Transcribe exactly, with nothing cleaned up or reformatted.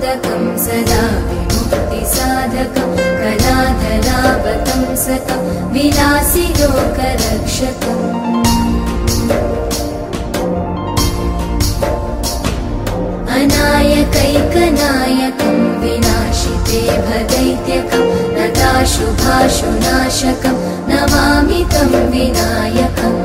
मोदकं सदा विमुक्तिसाधकं कलाधरावतंसकं विलासिलोकरक्षकम् अनायकैकनायकं विनाशिते भदैत्यकं नताशुभाशुनाशकं नमामि तं विनायकम्